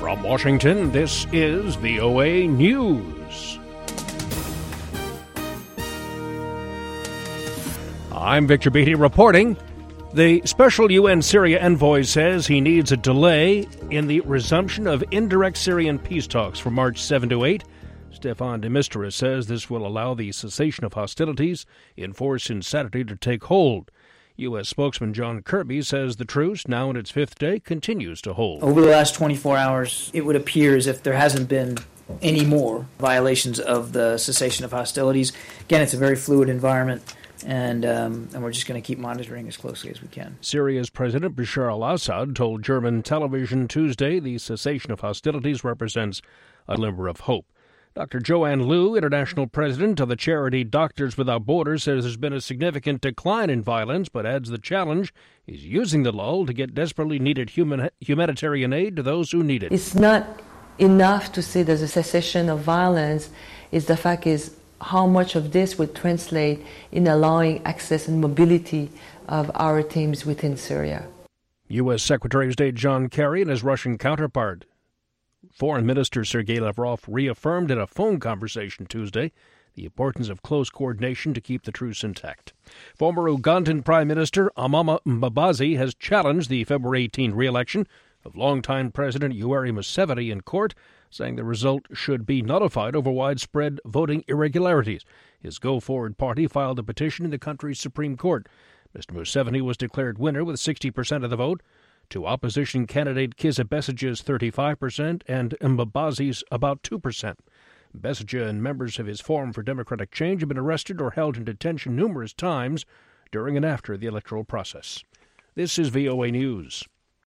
From Washington, this is VOA News. I'm Victor Beatty reporting. The special UN Syria envoy says he needs a delay in the resumption of indirect Syrian peace talks from March 7 to 8. Stefan de Mistura says this will allow the cessation of hostilities in force since Saturday to take hold. U.S. spokesman John Kirby says the truce, now in its fifth day, continues to hold. Over the last 24 hours, it would appear as if there hasn't been any more violations of the cessation of hostilities. Again, it's a very fluid environment, and we're just going to keep monitoring as closely as we can. Syria's President Bashar al-Assad told German television Tuesday the cessation of hostilities represents a glimmer of hope. Dr. Joanne Liu, international president of the charity Doctors Without Borders, says there's been a significant decline in violence, but adds the challenge is using the lull to get desperately needed humanitarian aid to those who need it. It's not enough to say there's a cessation of violence. The fact is how much of this would translate in allowing access and mobility of our teams within Syria. U.S. Secretary of State John Kerry and his Russian counterpart, Foreign Minister Sergei Lavrov, reaffirmed in a phone conversation Tuesday the importance of close coordination to keep the truce intact. Former Ugandan Prime Minister Amama Mbabazi has challenged the February 18 re-election of longtime President Yoweri Museveni in court, saying the result should be nullified over widespread voting irregularities. His Go Forward party filed a petition in the country's Supreme Court. Mr. Museveni was declared winner with 60% of the vote, to opposition candidate Kizza Bessigye's 35% and Mbabazi's about 2%. Besigye and members of his Forum for Democratic Change have been arrested or held in detention numerous times during and after the electoral process. This is VOA News.